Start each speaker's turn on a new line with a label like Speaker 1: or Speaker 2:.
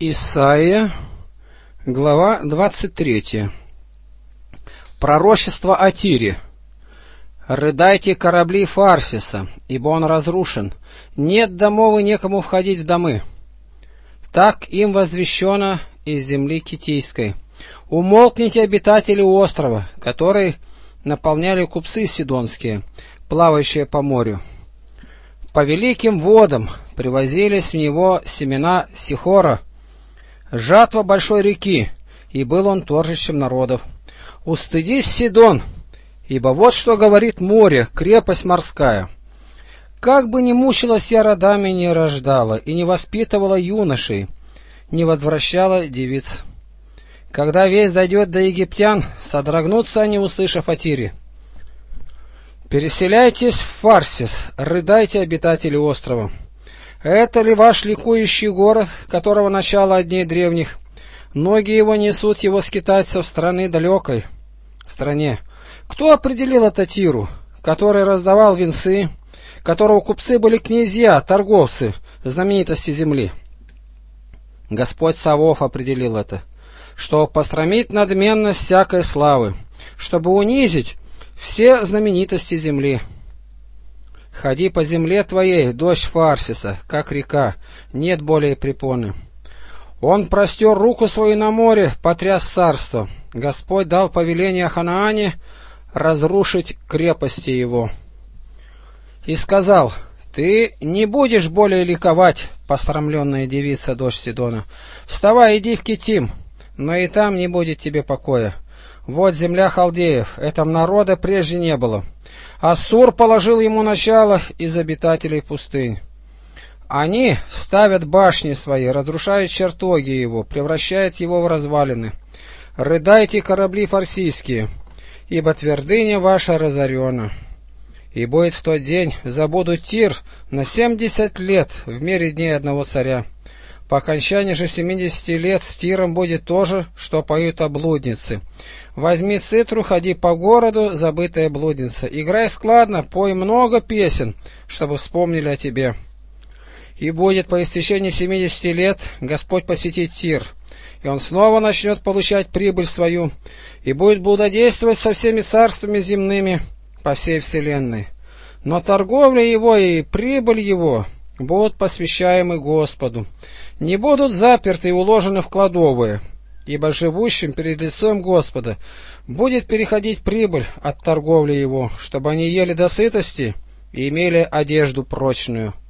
Speaker 1: Исайя, глава 23. Пророчество о Тире. «Рыдайте, корабли Фарсиса, ибо он разрушен. Нет домов и некому входить в домы. Так им возвещено из земли Китийской. Умолкните, обитатели острова, который наполняли купцы сидонские, плавающие по морю. По великим водам привозились в него семена Сихора, жатва большой реки, и был он торжищем народов. Устыдись, Сидон, ибо вот что говорит море, крепость морская. Как бы ни мучилась я родами, не рождала, и не воспитывала юношей, не возвращала девиц. Когда весть дойдет до египтян, содрогнутся они, услышав о Тире. Переселяйтесь в Фарсис, рыдайте, обитатели острова. Это ли ваш ликующий город, которого начало от дней древних? Ноги его несут его скитальцев страны далекой. Стране. Кто определил это Тиру, который раздавал венцы, которого купцы были князья, торговцы, знаменитости земли? Господь Савов определил это, что посрамить надменность всякой славы, чтобы унизить все знаменитости земли. Ходи по земле твоей, дочь Фарсиса, как река, нет более препоны. Он простер руку свою на море, потряс царство. Господь дал повеление Ханаане разрушить крепости его. И сказал: ты не будешь более ликовать, посрамленная девица, дочь Сидона. Вставай, иди в Китим, но и там не будет тебе покоя. Вот земля халдеев, этого народа прежде не было. Ассур положил ему начало из обитателей пустынь. Они ставят башни свои, разрушают чертоги его, превращают его в развалины. Рыдайте, корабли фарсийские, ибо твердыня ваша разорена. И будет в тот день, забудут Тир на 70 лет в мере дней одного царя. По окончании же 70 лет с Тиром будет то же, что поют о блуднице. Возьми цитру, ходи по городу, забытая блудница. Играй складно, пой много песен, чтобы вспомнили о тебе. И будет по истечении 70 лет Господь посетить Тир, и он снова начнет получать прибыль свою, и будет блудодействовать со всеми царствами земными по всей вселенной. Но торговля его и прибыль его будут посвящаемы Господу, не будут заперты и уложены в кладовые, ибо живущим перед лицом Господа будет переходить прибыль от торговли его, чтобы они ели до сытости и имели одежду прочную.